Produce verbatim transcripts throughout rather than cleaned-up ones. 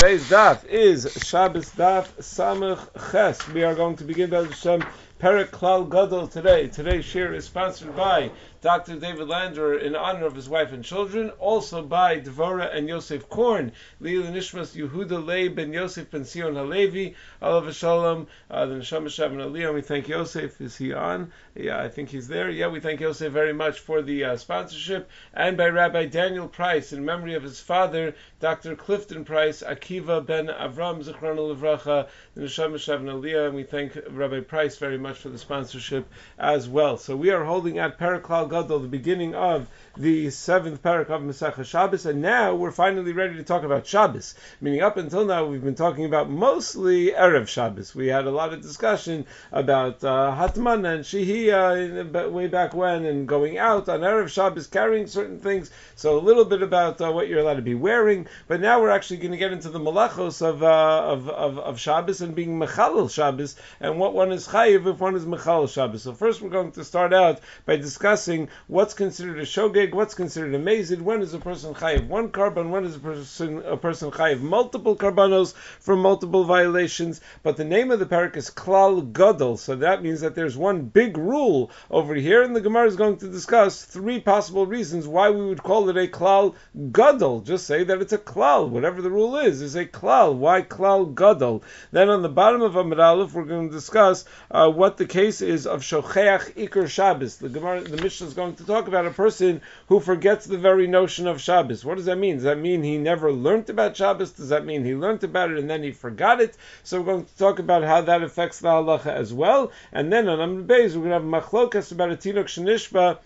Today's daf is Shabbos daf Samach Ches. We are going to begin by Hashem Perek Klal Gadol today. Today's shir is sponsored by Doctor David Lander in honor of his wife and children, also by Dvorah and Yosef Korn, Leila Nishmas Yehuda Leib ben Yosef ben Sion Halevi, Alav Shalom, uh, the Neshama Shabbat Aliyah. We thank Yosef. Is he on? Yeah, I think he's there. Yeah, we thank Yosef very much for the uh, sponsorship, and by Rabbi Daniel Price in memory of his father, Doctor Clifton Price, Akiva ben Avram Zichron Levracha, the Neshama Shabbat Aliyah, and we thank Rabbi Price very much for the sponsorship as well. So we are holding at Perek Klal Gadol, the beginning of the seventh parak of Masechah Shabbos, and now we're finally ready to talk about Shabbos. Meaning, up until now, we've been talking about mostly Erev Shabbos. We had a lot of discussion about uh, Hatmana and Shehiyah way back when, and going out on Erev Shabbos, carrying certain things. So a little bit about uh, what you're allowed to be wearing. But now we're actually going to get into the malachos of uh, of, of of Shabbos and being mechalel Shabbos, and what one is chayiv if one is mechalel Shabbos. So first, we're going to start out by discussing what's considered a shogeg, what's considered a mazid, when is a person chayiv one carbon, when is a person a person chayiv multiple carbonos for multiple violations. But the name of the parak is Klal Gadol, so that means that there's one big rule over here, and the Gemara is going to discuss three possible reasons why we would call it a Klal Gadol. Just say that it's a klal, whatever the rule is, is a klal. Why Klal Gadol? Then on the bottom of Amud Aleph, we're going to discuss uh, what the case is of shocheach ikar Shabbos. The Gemara, the Mishnah is going to talk about a person who forgets the very notion of Shabbos. What does that mean? Does that mean he never learned about Shabbos? Does that mean he learned about it and then he forgot it? So we're going to talk about how that affects the halacha as well. And then on Amud Beis, we're going to have machlokas about a tinok shenishba,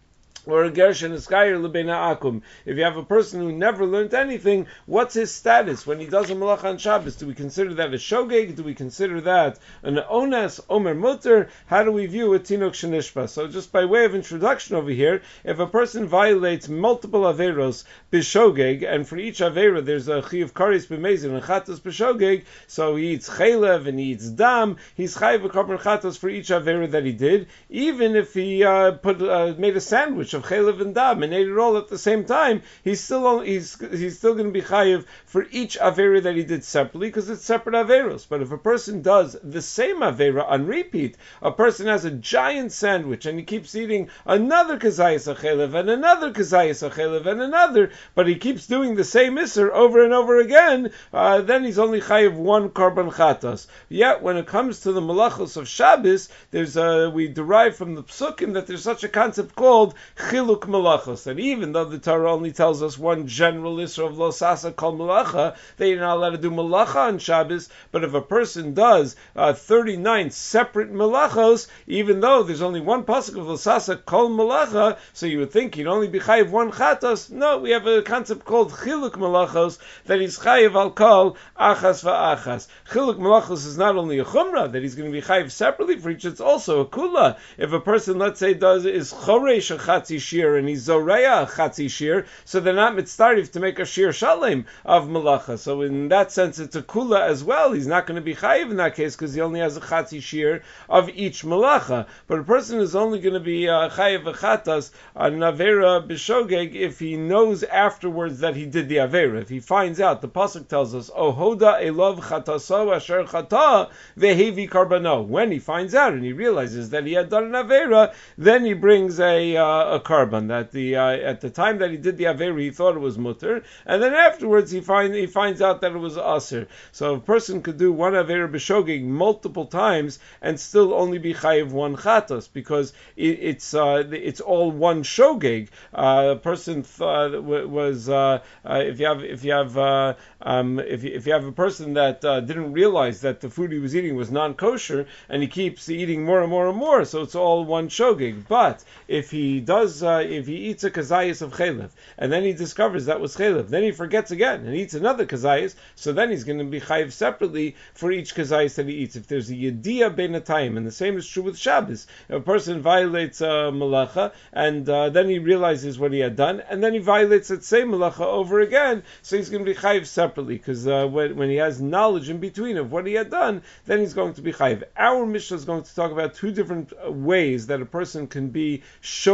or a gershon eskayer lebeina akum. If you have a person who never learned anything, what's his status when he does a malacha on Shabbos? Do we consider that a shogeg? Do we consider that an onas, omer mutter? How do we view a tinok shenishba? So just by way of introduction over here, if a person violates multiple averos b'shogeg, and for each avera there's a chi of karis b'mezid and chatos b'shogeg, so he eats chaylev and he eats dam, he's chayiv a korban chatos for each avera that he did, even if he uh, put uh, made a sandwich of chaylev and dam and ate it all at the same time, he's still he's he's still going to be chayiv for each avera that he did separately, because it's separate averos. But if a person does the same avera on repeat, a person has a giant sandwich and he keeps eating another kazayas of chaylev and another kazayas of chaylev and another, but he keeps doing the same iser over and over again, uh, then he's only chayiv one korban chatas. Yet when it comes to the malachos of Shabbos, there's a, we derive from the psukim that there's such a concept called chiluk malachos, that even though the Torah only tells us one general isra of lo sasa kol malacha, that you're not allowed to do malacha on Shabbos, but if a person does uh, thirty-nine separate malachos, even though there's only one pasuk of lo sasa kol malacha, so you would think he'd only be chayiv one chatas. No, we have a concept called chiluk malachos, that he's chayiv al kol achas va'achas. Chiluk malachos is not only a chumrah, that he's going to be chayiv separately for each, it's also a kula. If a person, let's say, does is choresh a chatzi shir and he's zoreya a chatzi shir, so they're not mitzdarif to make a shir shalem of malacha. So in that sense, it's a kula as well. He's not going to be chayiv in that case because he only has a chatzi shir of each malacha. But a person is only going to be uh, chayiv a chatas on avera b'shogeg if he knows afterwards that he did the avera. If he finds out, the pasuk tells us, "Oh hoda elov chataso asher chata vehevi karbano." When he finds out and he realizes that he had done an avera, then he brings a uh, a carbon. That the uh, at the time that he did the avera, he thought it was mutter, and then afterwards he find he finds out that it was aser. So a person could do one avera b'shogeg multiple times and still only be chayiv one chatos, because it, it's uh, it's all one shogeg. Uh, a person th- uh, was uh, uh, if you have if you have uh, um, if you, if you have a person that uh, didn't realize that the food he was eating was non-kosher and he keeps eating more and more and more, so it's all one shogeg. But if he does, uh, if he eats a kazayas of chaylev and then he discovers that was chaylev, then he forgets again and eats another kazayas, so then he's going to be chayiv separately for each kazayas that he eats. If there's a yediyah beinatayim, and the same is true with Shabbos, if a person violates uh, malacha and uh, then he realizes what he had done, and then he violates that same malacha over again, so he's going to be chayiv separately, because uh, when, when he has knowledge in between of what he had done, then he's going to be chayiv. Our Mishnah is going to talk about two different ways that a person can be shogeg about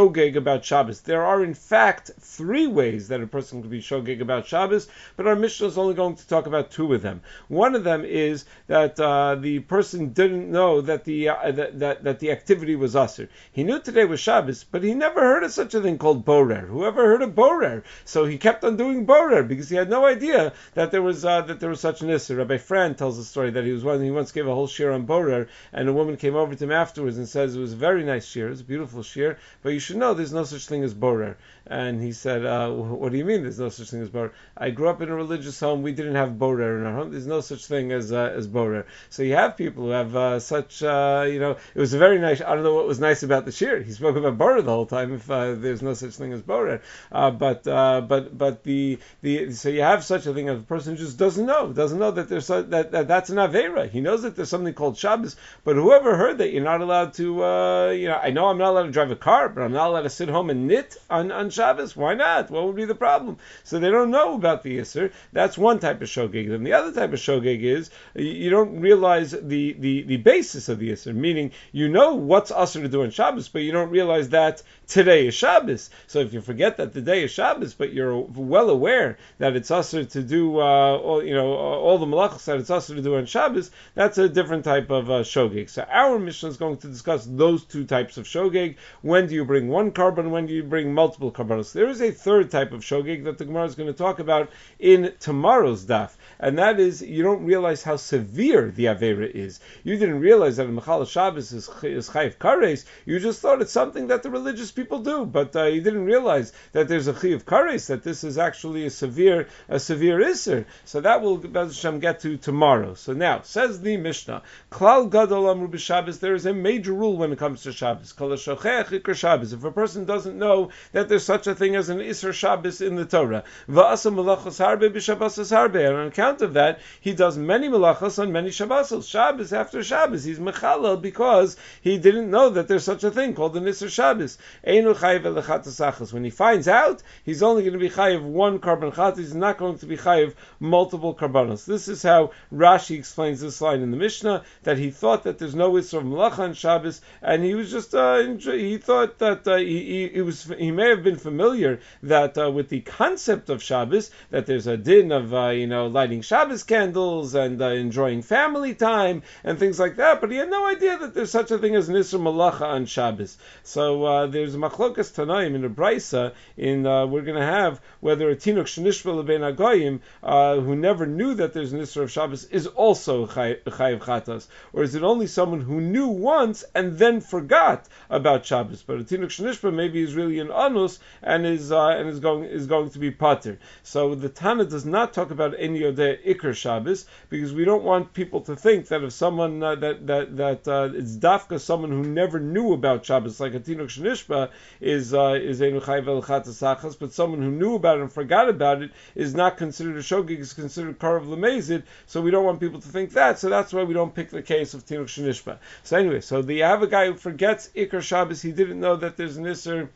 about Shabbos. There are, in fact, three ways that a person can be shogeg about Shabbos, but our Mishnah is only going to talk about two of them. One of them is that uh, the person didn't know that the uh, that, that that the activity was usher. He knew today was Shabbos, but he never heard of such a thing called borer. Whoever heard of borer? So he kept on doing borer because he had no idea that there was uh, that there was such an isser. Rabbi Fran tells a story that he was one. He once gave a whole shir on borer, and a woman came over to him afterwards and says it was a very nice shir, it was a beautiful shir, but you should know there's no such thing as borer. And he said, uh, "What do you mean there's no such thing as borer? I grew up in a religious home. We didn't have borer in our home. There's no such thing as uh, as borer." So you have people who have uh, such, uh, you know, it was a very nice. I don't know what was nice about the shir. He spoke about borer the whole time. If uh, there's no such thing as borer, uh, but uh, but but the the so you have such a thing as a person who just doesn't know, doesn't know that there's so, that, that that's an avera. He knows that there's something called Shabbos, but whoever heard that you're not allowed to, uh, you know, I know I'm not allowed to drive a car, but I'm not allowed to sit home and knit on on Shabbos. Why not? What would be the problem? So they don't know about the Isser. That's one type of shogeg. Then the other type of shogeg is you don't realize the, the, the basis of the Isser, meaning you know what's Asr to do on Shabbos, but you don't realize that today is Shabbos. So if you forget that the day is Shabbos, but you're well aware that it's Asr to do uh, all, you know, all the malachos that it's Asr to do on Shabbos, that's a different type of uh, shogeg. So our Mishnah is going to discuss those two types of shogeg. When do you bring one carbon? When do you bring multiple carbonos? There is a third type of shogeg that the Gemara is going to talk about in tomorrow's daf, and that is you don't realize how severe the avera is. You didn't realize that a Mechal Shabbos is, is Chayiv Kares. You just thought it's something that the religious people do, but uh, you didn't realize that there's a Chayiv Kares, that this is actually a severe a severe Isser. So that will Be'ez Hashem get to tomorrow. So now, says the Mishnah, Klal Gadol Amru B'Shabbos, there is a major rule when it comes to Shabbos. Kol HaShochech Ikar Shabbos. If a person doesn't know that there's such a thing as an Isser Shabbos in the Torah, Va'asa Malachos Harbe B'Shabbos Harbe, and on account of that, he does many malachos on many Shabbosos. Shabbos after Shabbos, he's mechalel because he didn't know that there's such a thing called an Isser Shabbos. Einu chayiv elechatas achas. When he finds out, he's only going to be chayiv one carbon chat. He's not going to be chayiv multiple carbonos. This is how Rashi explains this line in the Mishnah, that he thought that there's no Isser of malacha on Shabbos, and he was just uh, he thought that uh, he, he, he was he may have been familiar that uh, with the concept of Shabbos, that there's a din of uh, you know lighting Shabbos candles and uh, enjoying family time and things like that, but he had no idea that there's such a thing as an Isser Malacha on Shabbos. So uh, there's a Machlokas Tanaim in a Brisa, in uh, we're going to have whether a Tinuk Shenishva L'bein Hagoyim uh, who never knew that there's an Isser of Shabbos is also Chayiv Chatas, or is it only someone who knew once and then forgot about Shabbos? But a Tinuk Shenishva maybe is really an Anus and is uh, and is going is going to be Pater. So the Tana does not talk about any Yodeh Iker Shabbos, because we don't want people to think that if someone uh, that that that uh, it's dafka someone who never knew about Shabbos, like a Tinuk Shenishba, is uh, is Einu Chayiv Elechatas Achas, but someone who knew about it and forgot about it is not considered a shogeg, is considered karav lemezid. So we don't want people to think that. So that's why we don't pick the case of Tinuk Shenishba. So anyway, so the, you have a guy who forgets Iker Shabbos. He didn't know that there's an Isser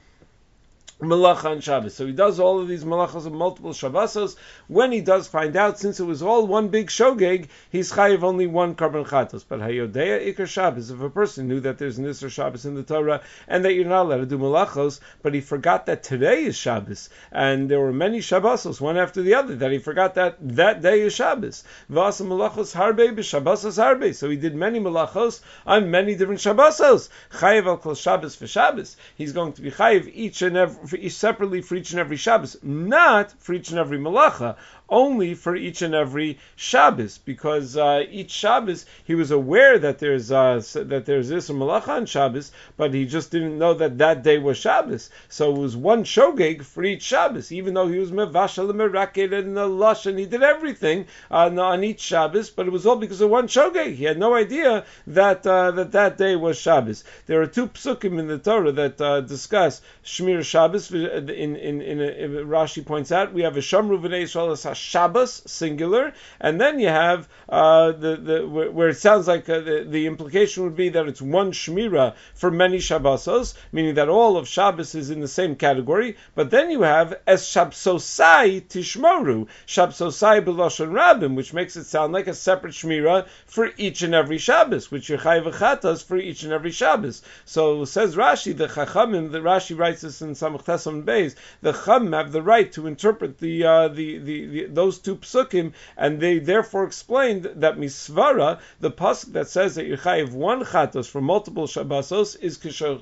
Malacha on Shabbos. So he does all of these malachas of multiple Shabbosos. When he does find out, since it was all one big shogeg, he's chayiv only one carbon chatos. But hayodeya ikar Shabbos, if a person knew that there's an Isser Shabbos in the Torah and that you're not allowed to do malachos, but he forgot that today is Shabbos, and there were many Shabbosos, one after the other, that he forgot that that day is Shabbos. V'asa malachos harbe b'Shabbosos harbe. So he did many malachos on many different Shabbosos. Chayiv al kol Shabbos for Shabbos. He's going to be chayiv each and every For each, separately for each and every Shabbos, not for each and every malacha, only for each and every Shabbos, because uh, each Shabbos he was aware that there's uh, that there's this malacha on Shabbos, but he just didn't know that that day was Shabbos. So it was one shogeg for each Shabbos, even though he was mevashal and merakel and the lush, and he did everything on, on each Shabbos, but it was all because of one shogeg. He had no idea that uh, that that day was Shabbos. There are two psukim in the Torah that uh, discuss Shmir Shabbos. In in in, a, in Rashi points out, we have a Shamru v'nei Yisrael as Shabbos, singular, and then you have uh, the, the where it sounds like uh, the, the implication would be that it's one Shmira for many Shabbosos, meaning that all of Shabbos is in the same category, but then you have Es Shabsosai Tishmoru, Shabsosai B'Lashon Rabim, which makes it sound like a separate Shmira for each and every Shabbos, which you're Chayav Chatas for each and every Shabbos. So says Rashi, the Chachamim, the Rashi writes this in Samach Tesam Beis, the Chachamim have the right to interpret the, uh, the, the, the those two psukim, and they therefore explained that Misvara, the pasuk that says that you're Chayav one Chatos for multiple Shabbosos, is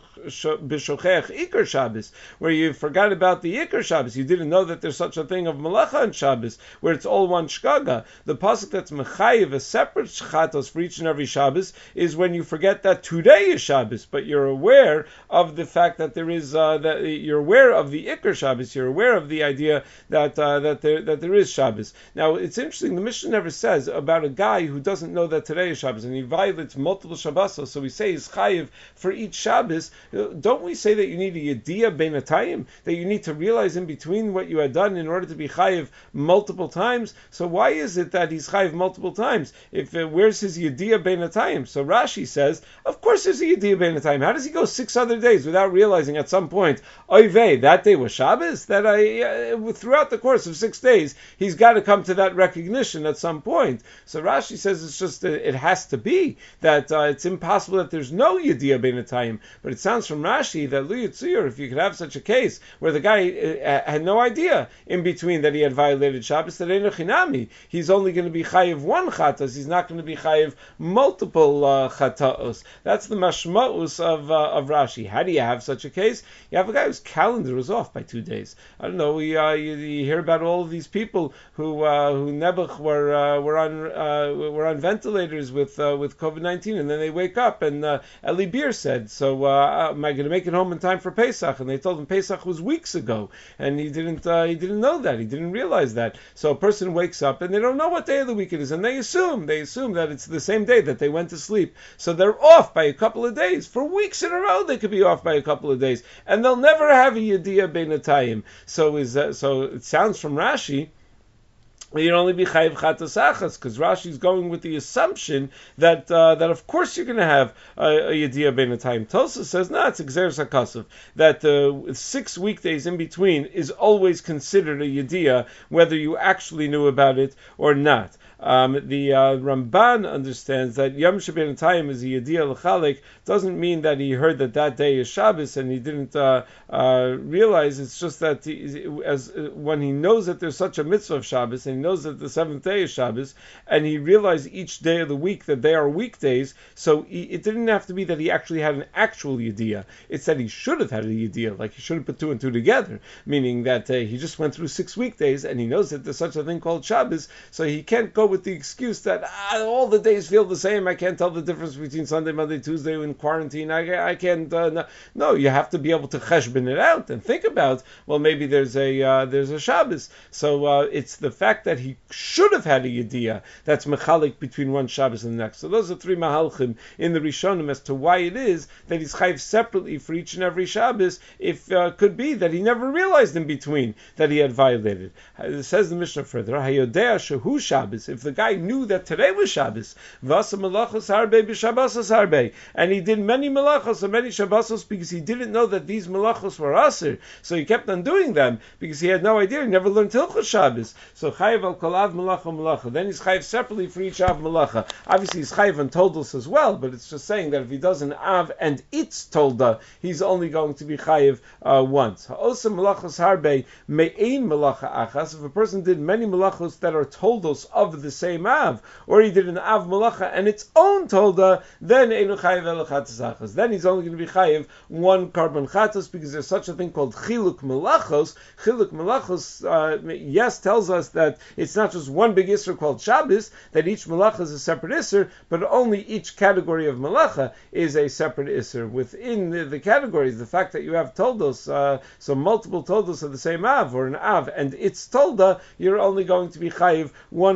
B'Shocheach Iker Shabbos, where you forgot about the Iker Shabbos. You didn't know that there's such a thing of Malacha on Shabbos, where it's all one Shkaga. The pasuk that's Mechayiv, a separate Chatos for each and every Shabbos, is when you forget that today is Shabbos, but you're aware of the fact that there is uh, that you're aware of the Iker Shabbos. You're aware of the idea that uh, that there that there is Shabbos. Now it's interesting. The Mishnah never says about a guy who doesn't know that today is Shabbos and he violates multiple Shabbosos. So we say he's chayiv for each Shabbos. Don't we say that you need a yediyah beinatayim, that you need to realize in between what you had done in order to be chayiv multiple times? So why is it that he's chayiv multiple times? If uh, where's his yediyah beinatayim? So Rashi says, of course there's a yediyah beinatayim. How does he go six other days without realizing at some point, oy vey, that day was Shabbos? That I uh, throughout the course of six days he's got to come to that recognition at some point. So Rashi says it's just uh, it has to be that uh, it's impossible that there's no yediyah beinatayim. But it sounds from Rashi that Lu Yitzur, if you could have such a case where the guy uh, had no idea in between that he had violated Shabbos, that Eino Chinami, he's only going to be chayiv one chatas, he's not going to be chayiv multiple uh, chataos. That's the mashmaus of uh, of Rashi. How do you have such a case? You have a guy whose calendar was off by two days. I don't know. We, uh, you, you hear about all of these people who uh, who Nebuch were uh, were on uh, were on ventilators with uh, with COVID nineteen, and then they wake up and uh, Eli Beer said, "So uh, am I going to make it home in time for Pesach?" And they told him Pesach was weeks ago, and he didn't uh, he didn't know that. He didn't realize that. So a person wakes up and they don't know what day of the week it is, and they assume they assume that it's the same day that they went to sleep. So they're off by a couple of days. For weeks in a row, they could be off by a couple of days, and they'll never have a yediyah beinatayim. So is uh, so it sounds from Rashi you'd only be chayiv chatas achas, because Rashi's going with the assumption that uh, that of course you're going to have a, a yediyah beinatayim. Tosa says no, it's exeres hakasuf, that uh, six weekdays in between is always considered a yediyah, whether you actually knew about it or not. Um, the uh, Ramban understands that Yom Shabbat is a Yediyah L'Chalik, doesn't mean that he heard that that day is Shabbos and he didn't uh, uh, realize. It's just that he, as uh, when he knows that there's such a mitzvah of Shabbos and he knows that the seventh day is Shabbos, and he realized each day of the week that they are weekdays, so he, it didn't have to be that he actually had an actual Yediyah. It's that he should have had a Yediyah, like he should have put two and two together, meaning that uh, he just went through six weekdays and he knows that there's such a thing called Shabbos, so he can't go with the excuse that ah, all the days feel the same. I can't tell the difference between Sunday, Monday, Tuesday in quarantine. I, I can't. Uh, no. no, you have to be able to cheshbon it out and think about. Well, maybe there's a uh, there's a Shabbos. So uh, it's the fact that he should have had a yediyah that's mechalik between one Shabbos and the next. So those are three mahalchim in the Rishonim as to why it is that he's chayiv separately for each and every Shabbos. If uh, could be that he never realized in between that he had violated. It says the Mishnah further, Hayodea shehu Shabbos. If the guy knew that today was Shabbos, vasa malachos harbe b'shabbosos harbe, and he did many malachos and many shabbosos because he didn't know that these malachos were aser, so he kept on doing them because he had no idea. He never learned Hilchos Shabbos. So chayiv al kol av malacha malacha. Then he's chayiv separately for each av malacha. Obviously, he's chayiv on toldos as well, but it's just saying that if he does an av and it's tolda, he's only going to be chayiv uh, once. Ha'osa malachos harbe me'ein malacha achas. If a person did many malachos that are toldos of the same av, or he did an av malacha and its own tolda, then einu chayiv elo chatas achas. Then he's only going to be chayiv one carbon chatas, because there's such a thing called chiluk malachos. Chiluk malachos, uh, yes, tells us that it's not just one big isser called Shabbos, that each malacha is a separate isser, but only each category of malacha is a separate isser. Within the, the categories, the fact that you have toldos, uh, so multiple toldos of the same av, or an av and its tolda, you're only going to be chayiv one carbon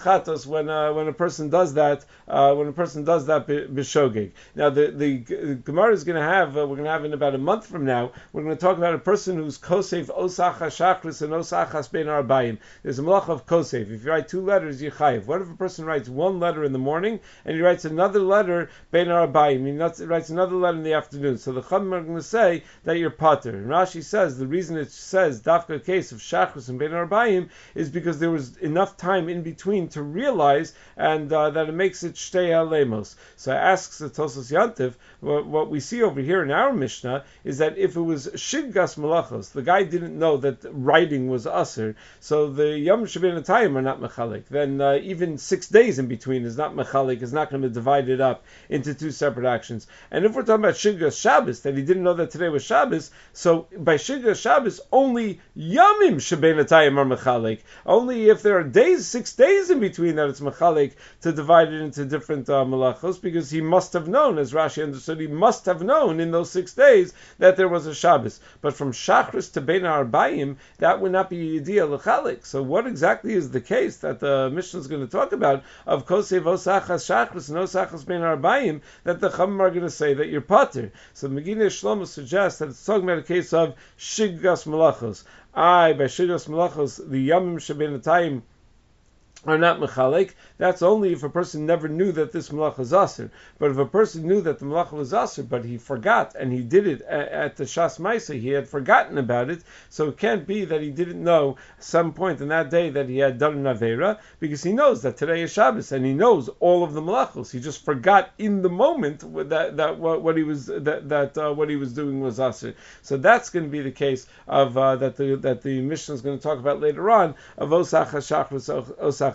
chatos when uh, when a person does that uh, when a person does that b'shogeg. Now the the Gemara is going to have uh, we're going to have in about a month from now we're going to talk about a person who's kosef osach hashachris and osach hasbein arbaim. There's a malach of kosef. If you write two letters, you chayiv. What if a person writes one letter in the morning and he writes another letter bein arbaim? He not, writes another letter in the afternoon. So the Chachamim are going to say that you're pater. And Rashi says the reason it says dafka case of shachris and bein arbaim is because there was enough time in between to realize and uh, that it makes it shtei alemos. So asks the Tosas Yantiv, what, what we see over here in our Mishnah is that if it was shiggas malachos, the guy didn't know that writing was aser, so the yom shabin atayim are not mechalik. Then uh, even six days in between is not mechalik, is not going to be divided up into two separate actions. And if we're talking about shiggas Shabbos, that he didn't know that today was Shabbos, so by shiggas Shabbos only yomim shabin atayim are mechalik. Only if there are days, six days in between, that it's mechalik to divide it into different uh, malachos, because he must have known, as Rashi understood, he must have known in those six days that there was a Shabbos. But from Shachris to Bein Arbaim, that would not be Yediyah L'chalik. So what exactly is the case that the Mishnah is going to talk about of Kosev Osachas Shachris and Osachas Bein Arbaim, that the Chachamim are going to say that you're pater? So Megillah Shlomo suggests that it's talking about a case of Shiggas Malachos. I, by Shiggas Malachos, the Yamim Shebein Atayim are not mechalik. That's only if a person never knew that this malacha is aser. But if a person knew that the malacha was aser, but he forgot and he did it at, at the Shas Maisa, he had forgotten about it, so it can't be that he didn't know some point in that day that he had done an avera, because he knows that today is Shabbos and he knows all of the malachos. He just forgot in the moment that that what, what he was that that uh, what he was doing was aser. So that's going to be the case of uh, that the that the Mishnah is going to talk about later on of osach hashachris osach.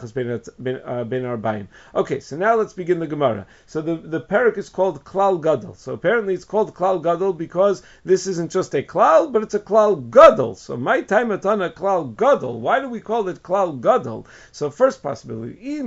Okay, so now let's begin the Gemara. So the, the parak is called Klal Gadol. So apparently it's called Klal Gadol because this isn't just a Klal, but it's a Klal Gadol. So my time atana Klal Gadol. Why do we call it Klal Gadol? So first possibility,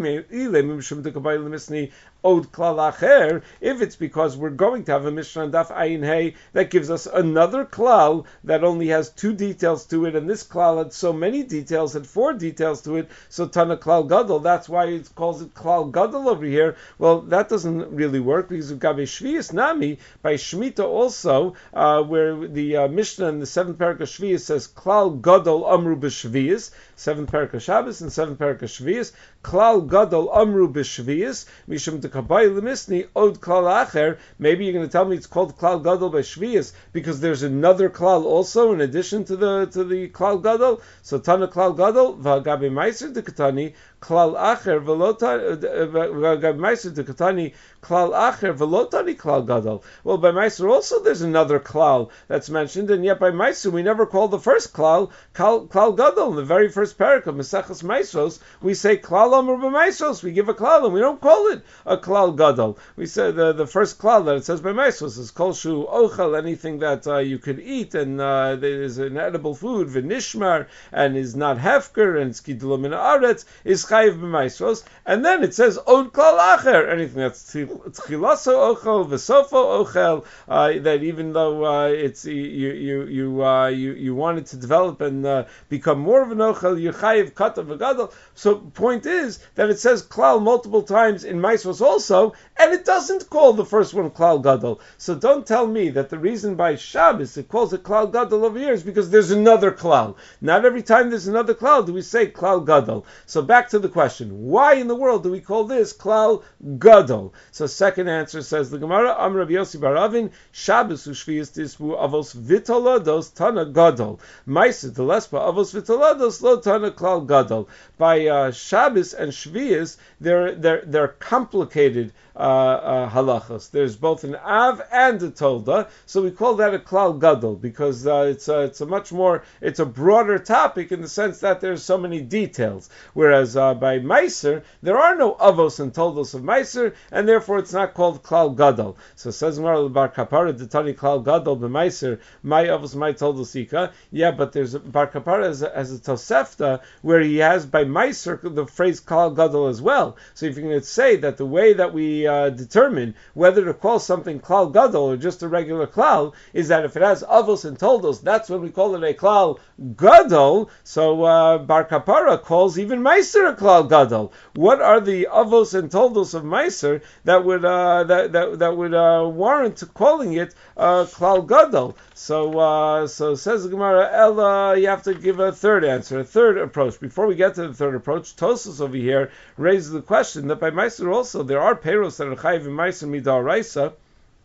Od Klal Acher, if it's because we're going to have a Mishnah Daf Ayin Hey that gives us another Klal that only has two details to it, and this Klal had so many details, had four details to it, so Tana Klal Gadol, that's why it calls it Klal Gadol over here. Well, that doesn't really work, because we've got Shvius Nami, by Shemitah also, uh, where the uh, Mishnah in the seventh parak of Shvius says Klal Gadol Amru B'Shvius, seventh parak of Shabbos and seventh parak of Shvius, Klal Gadol Amru B'Shvius, Mishum Kabai Lemisni Od Klal Acher. Maybe you're going to tell me it's called Klal Gadol by Shvius because there's another Klal also in addition to the to the Klal Gadol. So Tana Klal Gadol V'Agabe Meiser Dekatani Klal Acher V'Lotani V'Agabe Meiser Dekatani Klal Acher V'Lotani Klal Gadol. Well, by Meiser also there's another Klal that's mentioned, and yet by Meiser we never call the first Klal Klal, Klal Gadol. In the very first parak of Maseches Meisros we say Klal Amar B'Meisros. We give a Klal and we don't call it a Klal Gadol. We said the, the first Klal that it says by Meisros is Kol Shu Ochel, anything that uh, you could eat and uh, there is an edible food, V'Nishmar, and is not Hefker, and it's Gidula Min Haaretz, is Chayiv B'Meisros. And then it says Od Klal Acher, anything that's Tchilaso Ochel, V'Sofo Ochel, uh, that even though uh, it's you you you, uh, you you wanted to develop and uh, become more of an Ochel, you Chayiv Katav V'Gadol. So point is that it says Klal multiple times in Meisros also, and it doesn't call the first one Klal Gadol. So don't tell me that the reason by Shabbos it calls it Klal Gadol over here is because there's another Klal. Not every time there's another Klal do we say Klal Gadol. So back to the question, why in the world do we call this Klal Gadol? So second answer says the Gemara, Am Rabbi Yossi bar Avin, Shabbos u'Shviyas tisbu avos vitolados Tana Gadol. Ma'aseh delespa avos vitolados lo Tana Klal Gadol. By uh, Shabbos and Shviyas, they're they're they're complicated uh, uh, halachos. There's both an av and a tolda, so we call that a klal gadol because uh, it's a, it's a much more it's a broader topic in the sense that there's so many details. Whereas uh, by meiser there are no avos and toldos of meiser, and therefore it's not called klal gadol. So says Mar bar kapara detani klal gadol b'meiser my avos my toldos ika. Yeah, but there's a, bar kapara as a, as a tosefta where he has by meiser the phrase klal gadol as well. So if you're going to say that the way that we uh, determine whether to call something klal gadol or just a regular klal is that if it has avos and toldos, that's when we call it a klal gadol. So uh, Bar Kapara calls even meiser a klal klal gadol? What are the avos and toldos of meiser that would uh, that that that would uh, warrant calling it uh, klal gadol? So uh, so says the Gemara, Ella, you have to give a third answer, a third approach. Before we get to the third approach, Tosfos over here raises the question that by meiser also there are peiros that are chayiv in meiser midaraisa,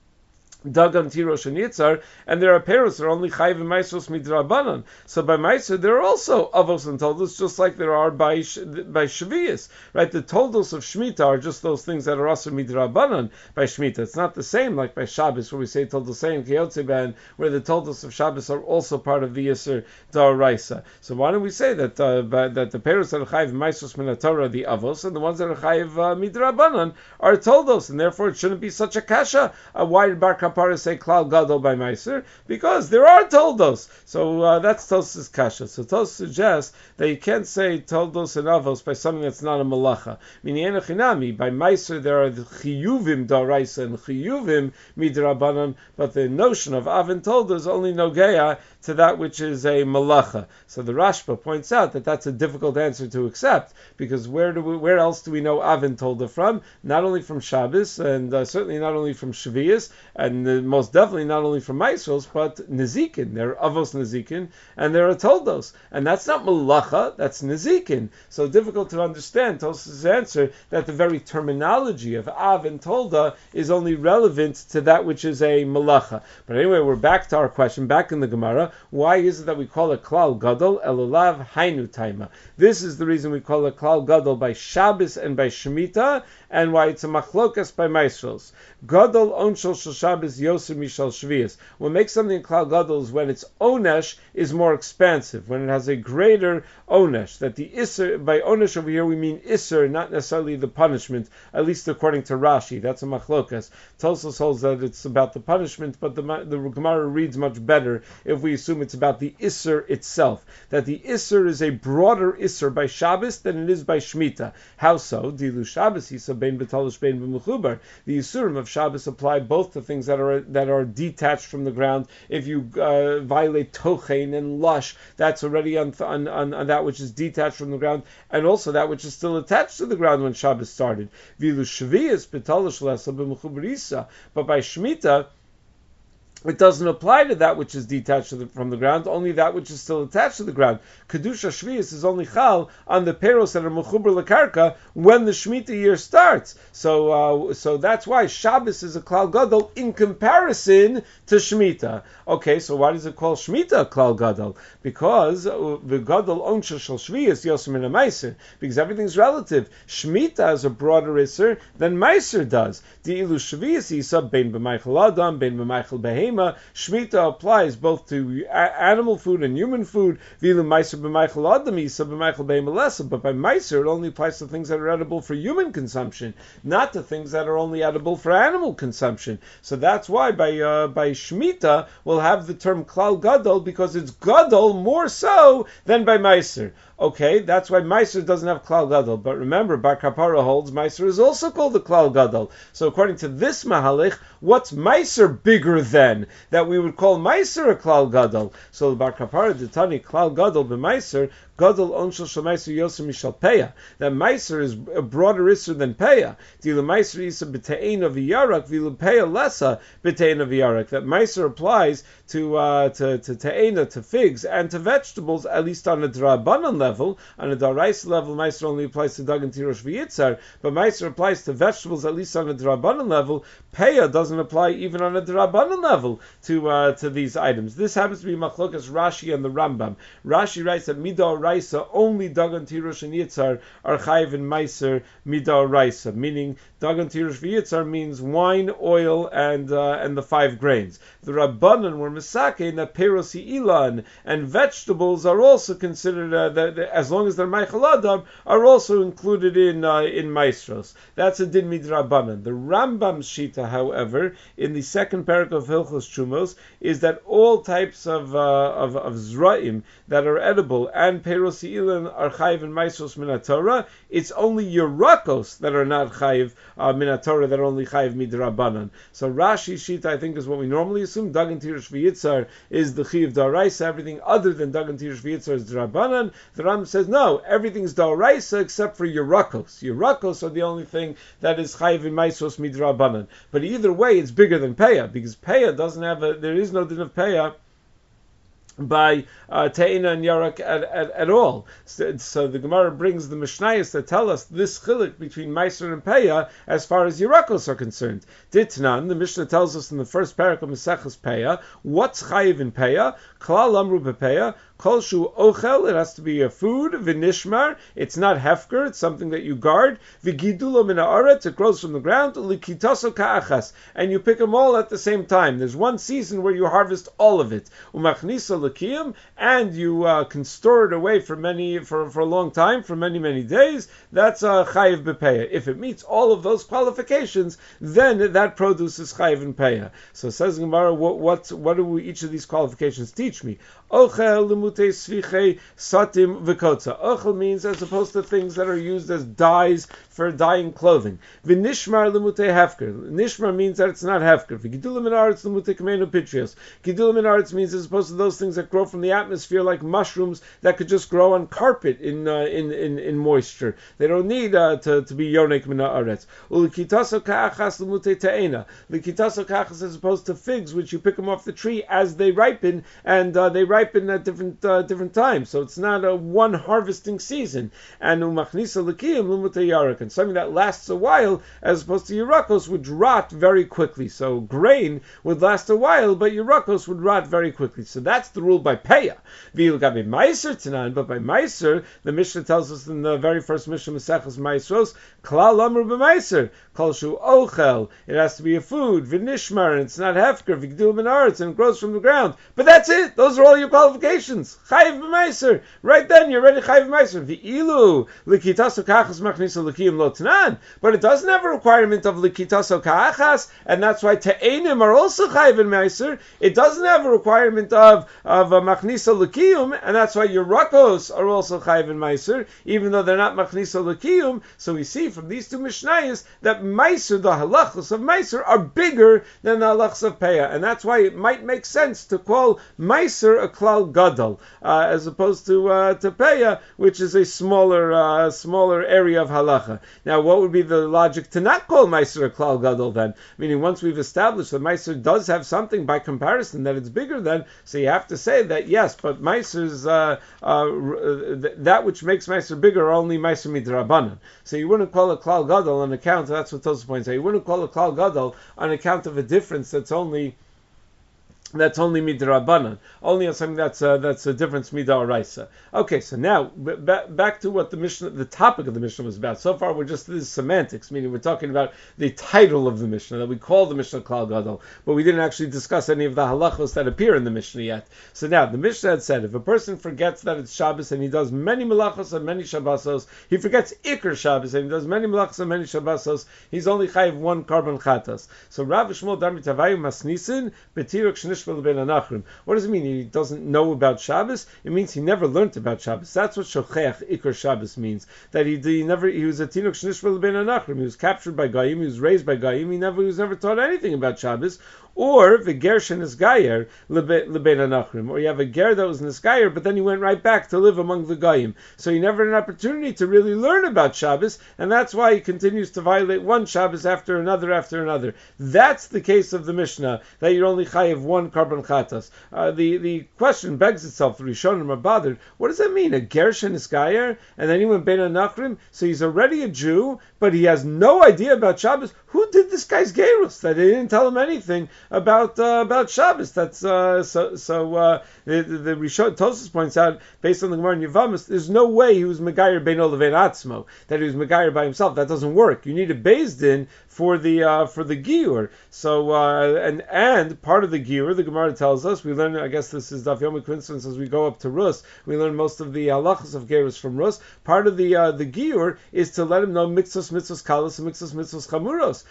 Dagan, Tirosh, and Yitzar, and there are peiros that are only chayiv and meisos midrabanan. So by meiser there are also avos and toldos, just like there are by by shvius, right? The toldos of shmita are just those things that are also midrabanan by shmita. It's not the same like by Shabbos, where we say toldosein kiyotzeban, where the toldos of Shabbos are also part of the Yisur Daraisa. So why don't we say that uh, by, that the peiros that are chayiv meisos minatorah are the avos, and the ones that are chayiv uh, midrabanan are toldos, and therefore it shouldn't be such a kasha. Uh, why did Bar Kapara say klal gadol by meiser? Because there are toldos. So uh, that's Tosfos kasha. So Tosfos suggests that you can't say toldos and avos by something that's not a malacha. Meaning enochinami, by meiser there are the chiyuvim daraisa and chiyuvim midrabanan, but the notion of av and toldos only nogeya to that which is a malacha. So the Rashba points out that that's a difficult answer to accept, because where do we, where else do we know av and tolda from? Not only from Shabbos, and uh, certainly not only from Shavias, and uh, most definitely not only from Maisros, but Nezikin. There are avos Nezikin, and there are toldos. And that's not malacha, that's Nezikin. So difficult to understand Tosfos' answer that the very terminology of av and tolda is only relevant to that which is a malacha. But anyway, we're back to our question, back in the Gemara. Why is it that we call it klal gadol elulav hainu taima? This is the reason we call it klal gadol by Shabbos and by Shemitah, and why it's a machlokas by Maisros. Gadol onshel shel Shabbos yoser mishal shvius. What makes something klal gadol is when its onesh is more expansive, when it has a greater onesh. That the iser, by onesh over here we mean iser, not necessarily the punishment, at least according to Rashi. That's a machlokas. Tosfos holds that it's about the punishment, but the, the Gemara reads much better if we assume it's about the iser itself. That the iser is a broader iser by Shabbos than it is by Shemitah. How so? Dilu Shabbos yisa bein betalish bein b'mechubar. The isurim of Shabbos apply both to things that are that are detached from the ground. If you uh, violate tochein and lush, that's already on, on, on, on that which is detached from the ground, and also that which is still attached to the ground when Shabbos started. Vilu shvius betalish lesa b'mechubarisa. But by Shemitah, it doesn't apply to that which is detached the, from the ground, only that which is still attached to the ground. Kedusha Shvius is only chal on the peros that are mechuber lekarka when the Shemitah year starts. So uh, so that's why Shabbos is a klal gadol in comparison to Shemitah. Okay, so why does it call Shemitah klal gadol? Because the gadol onsha shel Shvius yosem in a meiser. Because everything's relative. Shemitah has a broader iser than meiser does. The ilu Shvius yisab bein b'meichel adam, bein b'meichel behema. Shemitah applies both to a- animal food and human food. Vilu meiser b'meichel adam yisab b'meichel behema lesa. But by meiser it only applies to things that are edible for human consumption, not to things that are only edible for animal consumption. So that's why by uh, by Shemitah we'll have the term klal gadol, because it's gadol more so than by meiser. Okay, that's why meiser doesn't have klal gadol. But remember, Bar Kapara holds meiser is also called the klal gadol. So according to this mahalich, what's meiser bigger than that we would call meiser a klal gadol? So the Bar Kapara ditani klal gadol b'meiser gadol onshel shel meiser yoser mishal peya. That meiser is a broader isser than peya. Dilu meiser isa b'tein of yarak vilu peya lesa b'tein of yarak. That meiser applies to uh, to to te'ena, to figs, and to vegetables, at least on a drabanan level. On a darais level, meiser only applies to dagan, tirosh, v'yitzar, but meiser applies to vegetables, at least on a drabanan level. Peya doesn't apply even on a drabanan level to uh, to these items. This happens to be machlokas Rashi and the Rambam. Rashi writes that midah raisa, only dagan, tirosh, and yitzar are chayiv in meiser midah raisa, meaning dagan, tirosh, v'yitzar means wine, oil, and uh, and the five grains. The Rabbanan were misake that peros ilan and vegetables are also considered uh, the, the, as long as they're meichel adam, are also included in uh, in maestros. That's a din midrabanan. The Rambam shita, however, in the second parak of Hilchos Chumos, is that all types of uh, of, of zraim that are edible and peros Peros Ilan are chayiv and Maisos Min HaTorah. It's only Yerakos that are not chayiv uh, Min HaTorah, that are only chayiv Midrabanan. So Rashi Shita, I think, is what we normally assume. Dagan Tirish V'Yitzar is the chayiv Daraisa. Everything other than Dagan Tirish V'Yitzar is Drabanan. The Ram says, no, everything's Daraisa except for Yerakos. Yerakos are the only thing that is chayiv in Maisos Midrabanan. But either way, it's bigger than Peah, because Peah doesn't have a, there is no din of Peah by uh, Te'ina and Yarak at, at, at all. So, so the Gemara brings the Mishnayos that tell us this chilik between Meiser and Peah as far as Yerakos are concerned. Ditnan, the Mishnah tells us in the first parak of Maseches Peah, what's chayiv in Peah? Klal amru bepeah, kol shu ochel, it has to be a food, v'nishmar, it's not hefker, it's something that you guard, v'gidulo min ha'aretz, it grows from the ground, u'likitaso ka'achas, and you pick them all at the same time. There's one season where you harvest all of it. U'machnisa l'kiyim, and you uh, can store it away for many, for, for a long time, for many, many days. That's a uh, chayiv bepeah. If it meets all of those qualifications, then that produce is chayiv in peah. So says Gemara, what, what, what do we, each of these qualifications teach me? Ochel lemute sviche satim v'kotza. Ochel means as opposed to things that are used as dyes for dyeing clothing. V'nishmar lemute hefker. Nishmar means that it's not hefker. V'gidulim min haaretz lemute kamenu pitrios. Gidulim min haaretz means as opposed to those things that grow from the atmosphere like mushrooms that could just grow on carpet in uh, in, in in moisture. They don't need uh, to to be yonek min haaretz. Ulikitaso ka'achas lemute ta'ena. Likitaso ka'achas as opposed to figs, which you pick them off the tree as they ripen, and uh, they ripen at different uh, different times. So it's not a one harvesting season. And umachnisa l'kiyim lemute yarak. And something that lasts a while, as opposed to Yerakos, would rot very quickly. So grain would last a while, but Yerakos would rot very quickly. So that's the rule by Peah. V'ilgabe Meiser Tanan, but by Meiser, the Mishnah tells us in the very first Mishnah, Maseches Maisros, Klal Amru b'Meiser, Kol Shu Ochel, it has to be a food, V'nishmar, and it's not hefker, V'gdul min haaretz, and it grows from the ground. But that's it. Those are all your qualifications. Chayiv b'Meiser. Right then, you're ready Chayiv b'Meiser. V'ilu, L'kitaso kachas machnisa l'kiyim lo tanan. But it doesn't have a requirement of L'kitaso kachas, and that's why Te'enim are also Chayiv in Meiser. It doesn't have a requirement of, of uh, machnisa l'kiyim, and that's why Yerakos are also Chayiv in Meiser, even though they're not machnisa l'kiyim. So we see from these two Mishnayos that Meiser, the halachos of Meiser, are bigger than the halachos of Peah, and that's why it might make sense to call Meiser a klal gadol, uh, as opposed to uh, to Peah, which is a smaller uh, smaller area of halacha. Now, what would be the logic to not call Meiser a klal gadol then? Meaning, once we've established that Meiser does have something by comparison that it's bigger than, so you have to say that yes, but Meiser's uh, uh, th- that which makes Meiser bigger are only Meiser midrabanan. So you wouldn't call a klal gadol on account. That's what Tosfos points out. You wouldn't call a klal gadol on account of a difference that's only. That's only midrabanan, only on something that's uh, that's a difference midaraisa. Okay, so now b- back to what the Mishnah, the topic of the Mishnah was about. So far, we're just this is semantics, meaning we're talking about the title of the Mishnah that we call the Mishnah Klal Gadol, but we didn't actually discuss any of the halachos that appear in the Mishnah yet. So now the Mishnah had said if a person forgets that it's Shabbos and he does many melachos and many Shabbosos, he forgets Iker Shabbos and he does many melachos and many Shabbosos, he's only chayiv one carbon chatas. So Rav Shmuel Dar Mitavayu Masnisin Betiruk Shnish. What does it mean? He doesn't know about Shabbos? It means he never learned about Shabbos. That's what Shocheach Iker Shabbos means. That he, he never he was a Tinuk Shnishvel Ben Anachrim. He was captured by Goyim. He was raised by Goyim. He never he was never taught anything about Shabbos. Or the ger shenisgayer lebein anachrim, or you have a ger that was nisgayer, but then he went right back to live among the goyim. So he never had an opportunity to really learn about Shabbos, and that's why he continues to violate one Shabbos after another after another. That's the case of the Mishnah, that you're only chayiv one carbon chatas. Uh, the the question begs itself. The Rishonim are bothered. What does that mean? A ger shenisgayer, and then he went bein anachrim. So he's already a Jew, but he has no idea about Shabbos. Who did this guy's gerus? That they didn't tell him anything about uh, about Shabbos. That's uh, so. So uh, the the, the Rishon Tosfos points out, based on the Gemara in Yevamos, there's no way he was megayer beino levein atzmo, that he was megayer by himself. That doesn't work. You need a beis din for the uh, for the giur. So uh, and and part of the giur, the Gemara tells us, we learn. I guess this is Daf Yomi coincidence as we go up to Rus. We learn most of the halachas of gerus from Rus. Part of the uh, the giur is to let him know mitzvos mitzvos kalos and mitzvos mitzvos chamuros.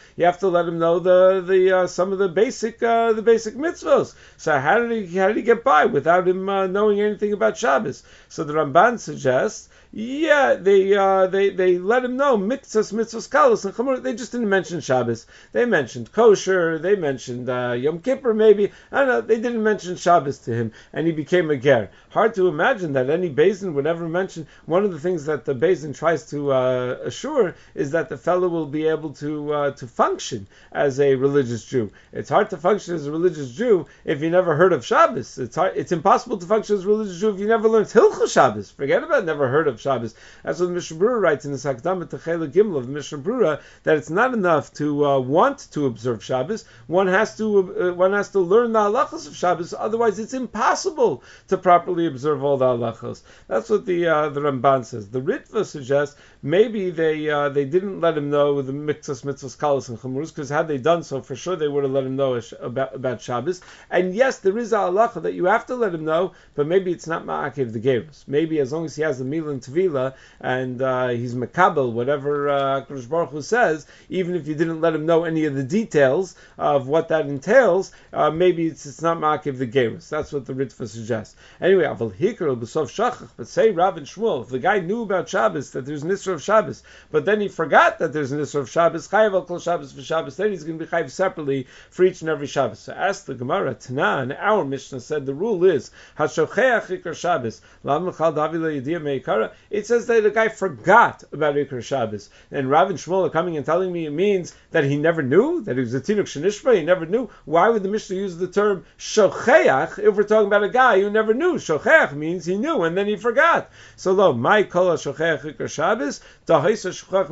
you have to let him know the the uh, some of the basic uh, the basic mitzvos. So how did he how did he get by without him uh, knowing anything about Shabbos? So the Ramban suggests, yeah, they uh, they they let him know mitzvahs, mitzvahs, kalos, and chamur. They just didn't mention Shabbos. They mentioned kosher. They mentioned uh, Yom Kippur, maybe. I don't know. They didn't mention Shabbos to him, and he became a ger. Hard to imagine that any Beis would ever mention. One of the things that the Beis tries to uh, assure is that the fellow will be able to uh, to function as a religious Jew. It's hard to function as a religious Jew if you never heard of Shabbos. It's hard, it's impossible to function as a religious Jew if you never learned Hilchos Shabbos. Forget about never heard of Shabbos. That's what Mishnah Berurah writes in the Hakdama to Chela Gimel of Mishnah Berurah, that it's not enough to uh, want to observe Shabbos. One has to uh, one has to learn the halachos of Shabbos. Otherwise, it's impossible to properly observe all the halachos. That's what the uh, the Ramban says. The Ritva suggests maybe they uh, they didn't let him know the mitzvahs, mitzvahs, kalos, and chamurus, because had they done so, for sure they would have let him know about about Shabbos. And yes, there is a halacha that you have to let him know, but maybe it's not ma'akev the gerus. Maybe as long as he has the mila and tevila and uh, he's makabel, whatever uh, Hakadosh Baruch Hu says, even if you didn't let him know any of the details of what that entails, uh, maybe it's, it's not ma'akev the gerus. That's what the Ritva suggests. Anyway, aval hikar b'sof shachach, but say Rav and Shmuel, if the guy knew about Shabbos, that there's an Isra of Shabbos, but then he forgot that there's an Isra of Shabbos, chayav al kol Shabbos for Shabbos, then he's going to be chayav separately for each and every Shabbos. So ask the Gemara, Tana, and our Mishnah said the rule is, hashocheach ikar Shabbos, lam l'chal davi le'yediyah me'ikara. It says that the guy forgot about ikar Shabbos, and Rav and Shmuel are coming and telling me it means that he never knew, that he was a tinuk shenishba, he never knew. Why would the Mishnah use the term shocheach if we're talking about a guy who never knew? Shocheach means he knew and then he forgot. So lo, my kol shocheach ikar Shabbos, dahaisa shocheach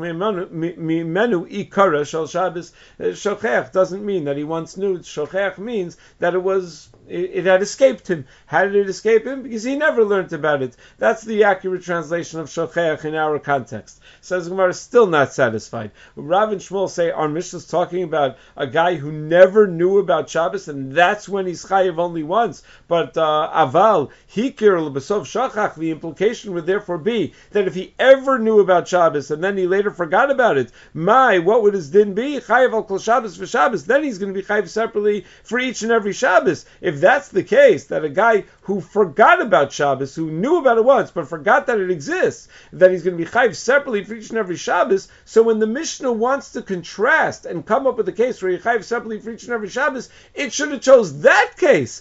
mimenu ikara shel Shabbos. Shocheach doesn't mean that he once knew. Shocheach means that it was it, it had escaped him. How did it escape him? Because he never learned about it. That's the accurate translation of shocheach in our context. Says Gemara, still not satisfied. Rav and Shmuel say our Mishnah is talking about a guy who never knew about Shabbos, and that's when he's chayiv only once. But uh, aval hikir l'besov shachach, the implication would therefore be that if he ever knew about Shabbos and then he later forgot about it, my, what would his din be? Chayiv al kol Shabbos for Shabbos. Then he's going to be chayiv separately for each and every Shabbos. If that's the case, that a guy who forgot about Shabbos, who knew about it once but forgot that it exists, that he's going to be chayiv separately for each and every Shabbos. So when the Mishnah wants to contrast and come up with a case where he chayiv separately for each and every Shabbos, it should have chose that case.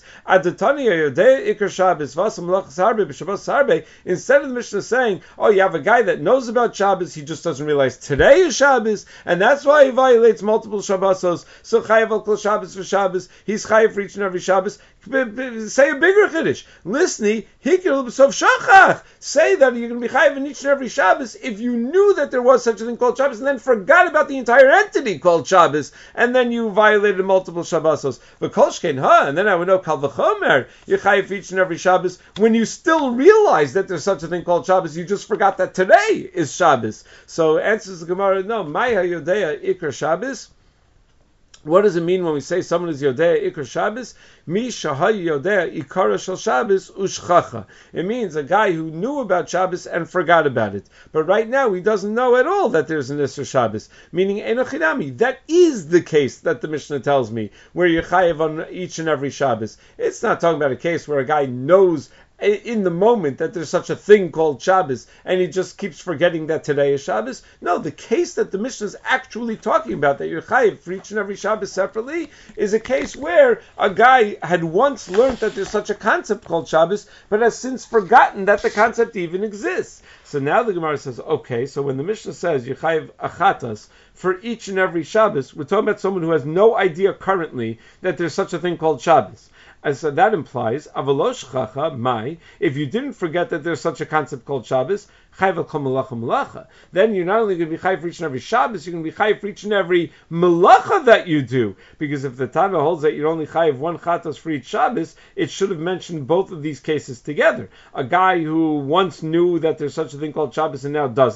Instead of the Mishnah saying, oh, you have a guy that knows about Shabbos, he just doesn't realize today is Shabbos, and that's why he violates multiple Shabbosos. So chayiv al kol Shabbos for Shabbos, he's chayiv for each and every Shabbos. Say a bigger chiddush. Listen, hikir l'besov shachach. Say that you're going to be chayiv in each and every Shabbos if you knew that there was such a thing called Shabbos and then forgot about the entire entity called Shabbos, and then you violated multiple Shabbosos. But kol shkein ha, and then I would know kal v'chomer, you're chayiv for each and every Shabbos when you still realize that there's such a thing called Shabbos. You just forgot that today is Shabbos. So answers the Gemara, no, maya yodea ikar Shabbos. What does it mean when we say someone is Yodea Ikar Shabbos? Mi shahay Yodea Ikara Shel Shabbos Ushchacha. It means a guy who knew about Shabbos and forgot about it. But right now he doesn't know at all that there's an Isser Shabbos. Meaning Enochidami. That is the case that the Mishnah tells me, where you're chayiv on each and every Shabbos. It's not talking about a case where a guy knows in the moment that there's such a thing called Shabbos, and he just keeps forgetting that today is Shabbos. No, the case that the Mishnah is actually talking about, that you're chayiv for each and every Shabbos separately, is a case where a guy had once learned that there's such a concept called Shabbos, but has since forgotten that the concept even exists. So now the Gemara says, okay, so when the Mishnah says you're chayiv achatas for each and every Shabbos, we're talking about someone who has no idea currently that there's such a thing called Shabbos. And so that implies, avalosh chacha, mai, if you didn't forget that there's such a concept called Shabbos, chayv al kol malacha malacha, then you're not only going to be chayv for each and every Shabbos, you're going to be chayv for each and every malacha that you do. Because if the Tana holds that you're only chayv one chatas for each Shabbos, it should have mentioned both of these cases together. A guy who once knew that there's such a thing called Shabbos and now doesn't,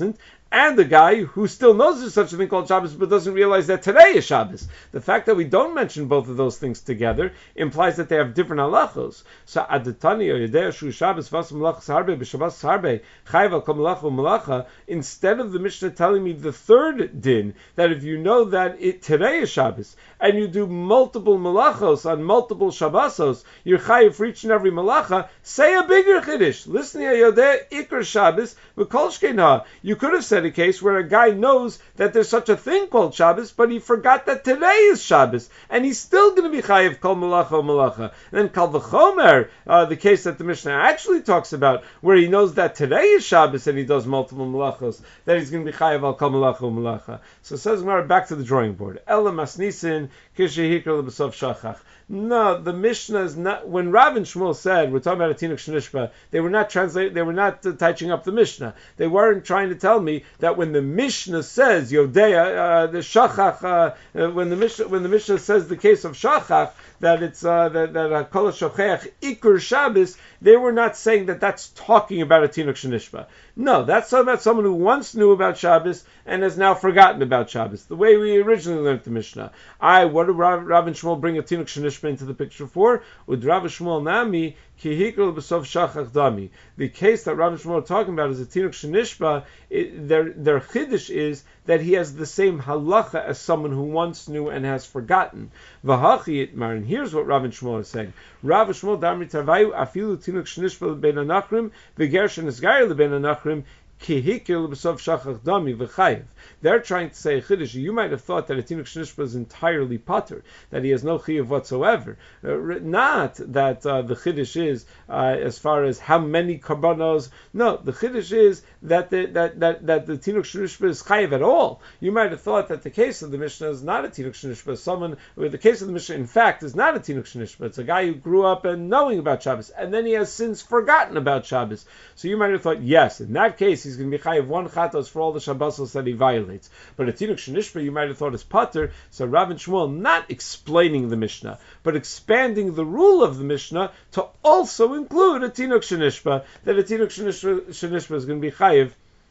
and the guy who still knows there's such a thing called Shabbos but doesn't realize that today is Shabbos. The fact that we don't mention both of those things together implies that they have different halachos. So Adatani or Yedei Shu Shabbos Vas Malachas Harbe B'Shabbos Harbe Chayv Al Kol Malacha Malacha, instead of the Mishnah telling me the third din, that if you know that it today is Shabbos and you do multiple malachos on multiple Shabbosos, you're chayiv for each and every malacha, say a bigger chiddush. Listen to Yodeh Iker Shabbos v'Kol Shkeinah. You could have said a case where a guy knows that there's such a thing called Shabbos, but he forgot that today is Shabbos, and he's still going to be chayiv kol malacha o malacha. And then kal v'chomer, uh, the case that the Mishnah actually talks about, where he knows that today is Shabbos and he does multiple malachos, that he's going to be chayiv al kol malacha o malacha. So it says Gemara, back to the drawing board. Ela masnisin kishehikra lebesov shachach. No, the Mishnah is not. When Rav and Shmuel said we're talking about a tinuk shenishba, they were not translating. They were not uh, touching up the Mishnah. They weren't trying to tell me that when the Mishnah says Yodea, uh, the shachach, uh, uh, when the Mishnah when the Mishnah says the case of shachach, that it's uh, that that kol shochech ikur Shabbos, they were not saying that that's talking about a tinuk shenishba. No, that's about someone who once knew about Shabbos and has now forgotten about Shabbos. The way we originally learned the Mishnah. I what did Rav, Rav and Shmuel bring a tinuk shenishba into the picture for? Ud Rav Shmuel nami kihikol b'sov shachach dami. The case that Rav and Shmuel are talking about is a tinuk shenishba. Their their chiddush is that he has the same halacha as someone who once knew and has forgotten. V'hachi itmar. And here's what Rav and Shmuel are saying. Rav and Shmuel damri tavayu afilu tinuk shenishba l'bein anachrim v'ger shenisgayer l'bein anachrim kihikol b'sov shachach dami v'chayev. They're trying to say chiddush. You might have thought that a tinuk shenishba is entirely patur, that he has no chiyuv whatsoever. Uh, not that uh, the chiddush is uh, as far as how many karbanos. No, the chiddush is that the, that that that the tinuk shenishba is chayev at all. You might have thought that the case of the Mishnah is not a tinuk shenishba. Someone, or the case of the Mishnah, in fact, is not a tinuk shenishba. It's a guy who grew up and knowing about Shabbos, and then he has since forgotten about Shabbos. So you might have thought, yes, in that case, he's going to be chayev one chatos for all the Shabbosos that he violates. But a tinuk shenishba, you might have thought is pater. So Rav and Shmuel not explaining the Mishnah, but expanding the rule of the Mishnah to also include a tinuk shenishba, that a tinuk shenishba, shenishba is going to be chayiv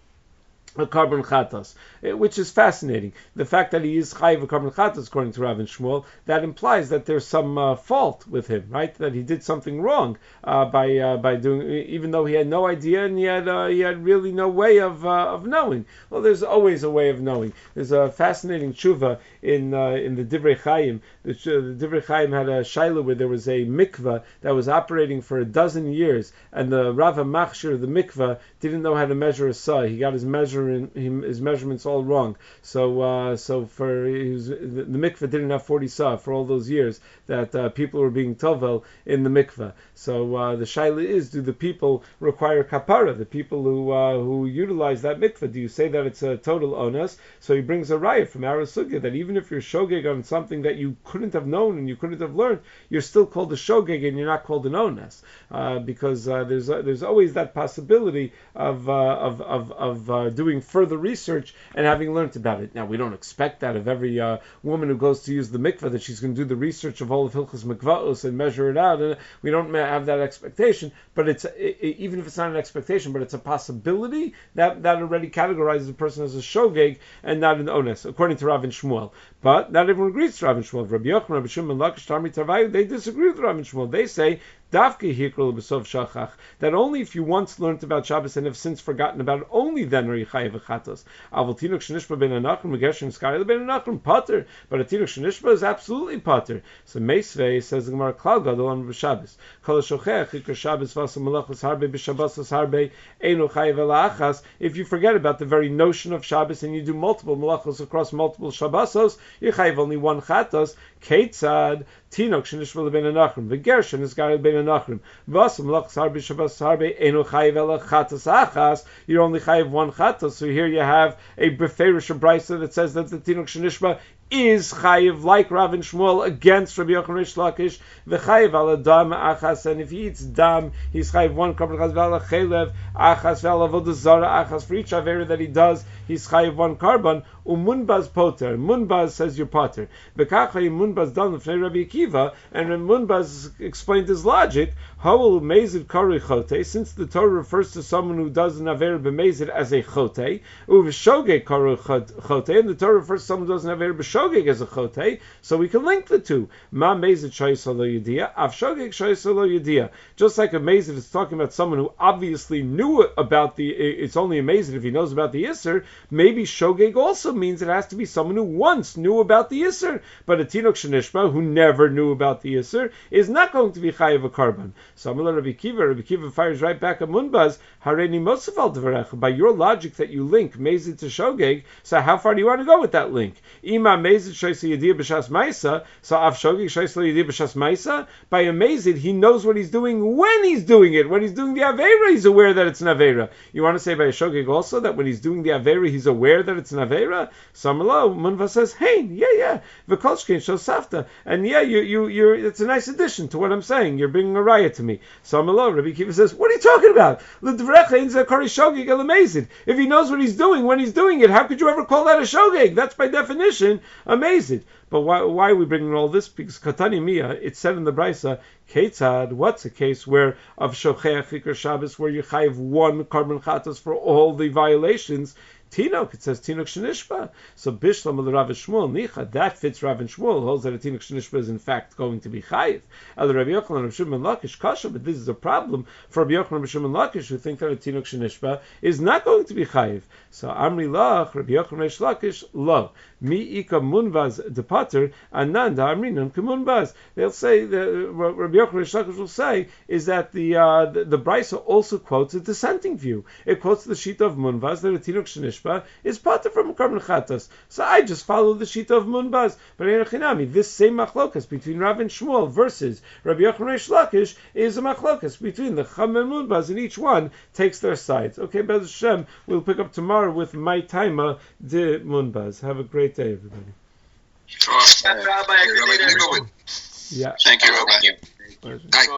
a carbon chatas, which is fascinating. The fact that he is chayiv a carbon chatas, according to Rav and Shmuel, that implies that there's some uh, fault with him, right? That he did something wrong uh, by uh, by doing, even though he had no idea and he had uh, he had really no way of uh, of knowing. Well, there's always a way of knowing. There's a fascinating tshuva in uh, in the Divrei Chaim. The, the Divrei Chaim had a shaila where there was a mikvah that was operating for a dozen years, and the Rav HaMachshir of the mikvah didn't know how to measure a sa. He got his measure his measurements all wrong. So uh, so for was, the, the mikveh didn't have forty sa for all those years that uh, people were being tovel in the mikveh. So uh, the shaila is, do the people require kapara? The people who uh, who utilize that mikveh, do you say that it's a total onus? So he brings a raya from our sugya that even if you're shogeg on something that you couldn't have known and you couldn't have learned, you're still called a shogeg and you're not called an onus, uh, because uh, there's uh, there's always that possibility of uh, of of, of uh, doing further research and having learned about it. Now, we don't expect that of every uh, woman who goes to use the mikveh, that she's going to do the research of all of Hilchos Mikvaos and measure it out. And we don't have that expectation, but it's it, even if it's not an expectation, but it's a possibility that, that already categorizes a person as a shogeg and not an onus, according to Rav and Shmuel. But not everyone agrees to Rav and Shmuel. Rabbi Yochanan, Rabbi Shimon, Lakish, Tarmi, Tarvayu, they disagree with Rav and Shmuel. They say Dafke hikrol b'sov shachach, that only if you once learned about Shabbos and have since forgotten about it, only then are you chayiv v'chatos. Avol tinuk shenishba ben anachrim v'gershin skayel ben anachrim pater, but a tinuk shenishba is absolutely pater. So Meisvei says the Gemara Klal Gadol on Shabbos. Kol shochech ikar Shabbos v'asam malachos harbe b'Shabbos harbe einu chayiv elachas. If you forget about the very notion of Shabbos and you do multiple malachos across multiple Shabbosos, you chayiv only one chatos. Keitzad tinuk shenishba ben anachrim v'gershin skayel ben anachrim v'asam malachos harbe Shabbos harbe einu chayiv elachatos achas. You only chayiv one chatos. So here you have a beferish brisa that says that the tinuk shenishba is chayiv like Rav and Shmuel against Rabbi Yochanan Rish Lakish v'chayiv ala dam achas, and if he eats dam, he's chayiv one carbon chas v'ala chelev achas v'ala avodah zara achas. For each avera that he does, he's chayiv one carbon. umunbaz poter. Munbaz says you're poter. Bekachai munbaz dan l'fnei Rabbi Akiva, and Munbaz explained his logic. Ha'ul mezid kari chote, since the Torah refers to someone who does an aver b'mezid as a chote, uv'shogeg kari chote, and the Torah refers to someone who does an aver b'shogeg as a chote, so we can link the two. Ma mezid shoysa lo yediyah, av shogeg shoysa lo yediyah. Just like a mezid is talking about someone who obviously knew about the, it's only a mezid if he knows about the Isser, maybe shogeg also means it has to be someone who once knew about the Isser, but a tinok shenishma who never knew about the Isser is not going to be chayiv a karban. So Amar Rabbi Kiva, Rabbi Kiva fires right back at Munbaz, Hareni Mosafal Devarech. By your logic that you link Mezid to Shogeg, so how far do you want to go with that link? Ima Mezid Shoysa Yediyah B'Shas Maisa, so Av Shogeg Shoysa Yediyah B'Shas Maisa. By a Mezid, he knows what he's doing when he's doing it. When he's doing the Aveira, he's aware that it's an Aveira. You want to say by a Shogeg also that when he's doing the Aveira, he's aware that it's an Aveira? So Amar Munbaz says, hey, yeah, yeah, V'kolshkein Shosafta. And yeah, you, you, you're, it's a nice addition to what I'm saying. You're bringing a riot to me. So Amalo, Rabbi Kiva says, what are you talking about? If he knows what he's doing when he's doing it, how could you ever call that a shogeg? That's by definition amazing. But why, why are we bringing all this? Because Katani Mia, it said in the Brisa, Ketzad, what's a case where of Shocheach Ikar Shabbos, where you chayiv one carbon chatas for all the violations? Tinok, it says Tinok Shenishba. So Bishlam of Rav Shmuel Nicha, that fits Rav and Shmuel, holds that a Tinok Shenishba is in fact going to be chayiv. El Rabbi Yochanan Rav Shimon Lakish Kasha, but this is a problem for Rabbi Yochanan Rav Shimon Lakish who think that a Tinok Shenishba is not going to be chayiv. So Amri Lach, Rabbi Yochanan Rav Lakish, lo. Mi Ika Munvaz depater, Ananda Amrinan Kemunvaz. They'll say, the, Rabbi Yochanan Rav Lakish will say, is that the uh, the, the Brisa also quotes a dissenting view. It quotes the Shita of Munvaz that a Tinok Shenishba is pater from Karban Chatas. So I just follow the Shita of Munbaz. But in Chinami, this same machlokas between Rav and Shmuel versus Rabbi Yochanan Reish Lakish is a machlokas between the Chum and Munbaz, and each one takes their sides. Okay, Bez Hashem, we'll pick up tomorrow with my Taima de Munbaz. Have a great day, everybody. Sure. Uh, Rabbi, I agree with everyone. Yeah. Thank you, Rabbi. Pleasure.